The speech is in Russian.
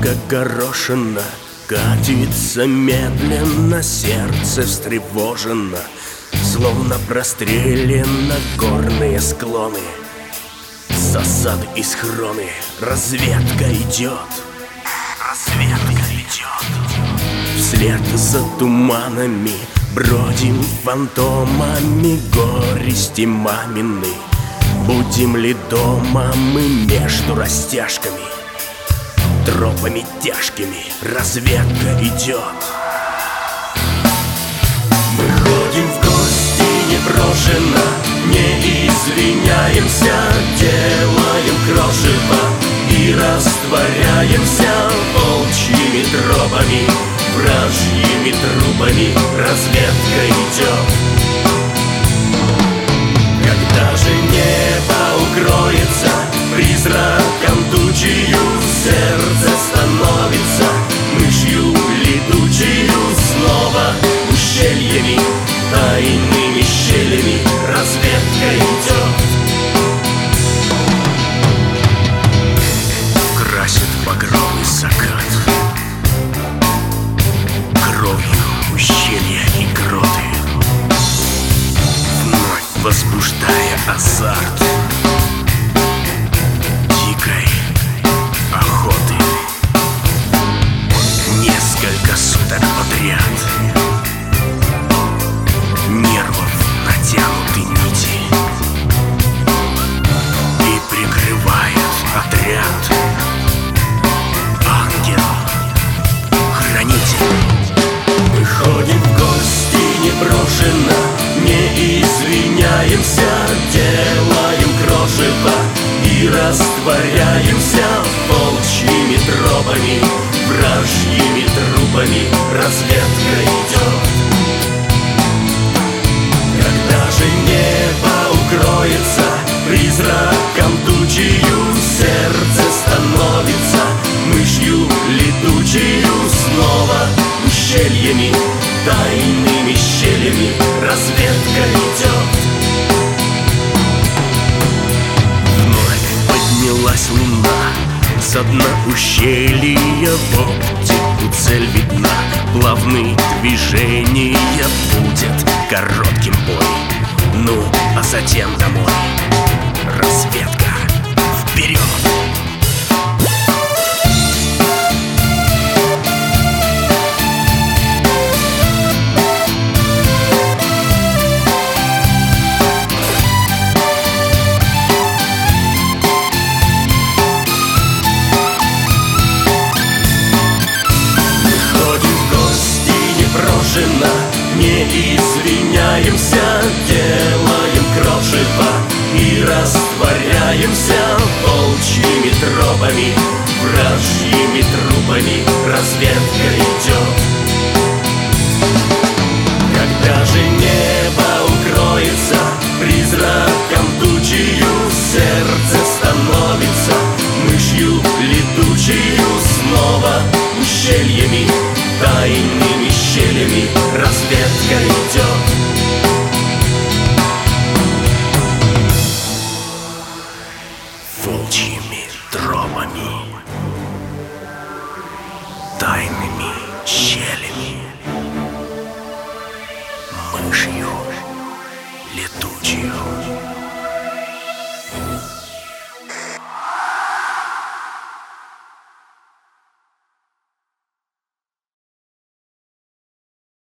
как горошина, катится медленно, сердце встревожено, словно прострелено горные склоны. Засады и схроны, разведка идет, разведка идет. Вслед за туманами бродим фантомами горести мамины. Будем ли дома мы между растяжками, тропами тяжкими разведка идет. Мы ходим в гости непрошено, не извиняемся, делаем крошево и растворяемся волчьими тропами, вражьими трупами разведка идет. Когда же небо укроется призраком тучью, сердце становится мышью летучую. Снова ущельями, тайными щелями разведка идет. Красит багровый закат кровью ущелья и гроты, вновь возбуждая азарт дикой охоты. Несколько суток подряд нервов натянуты нити, и прикрывает отряд ангел-хранитель. Мы ходим в гости непрошено, не извиняемся, делаем крошево и растворяемся волчьими тропами, вражьими трупами разведка идет. Когда же небо укроется призраком тучью, сердце становится мышью летучую. Снова ущельями, тайными щелями разведка идет. Вновь поднялась луна со дна ущелья, в оптику цель видна, плавные движения, будет коротким бой, ну а затем домой. Разведка вперед! Не извиняемся, делаем крошево и растворяемся волчьими тропами, вражьими трупами разведка идет. Когда же небо укроется призраком тучью, сердце становится мышью летучую. Снова ущельями, тайными щелями разведка идет.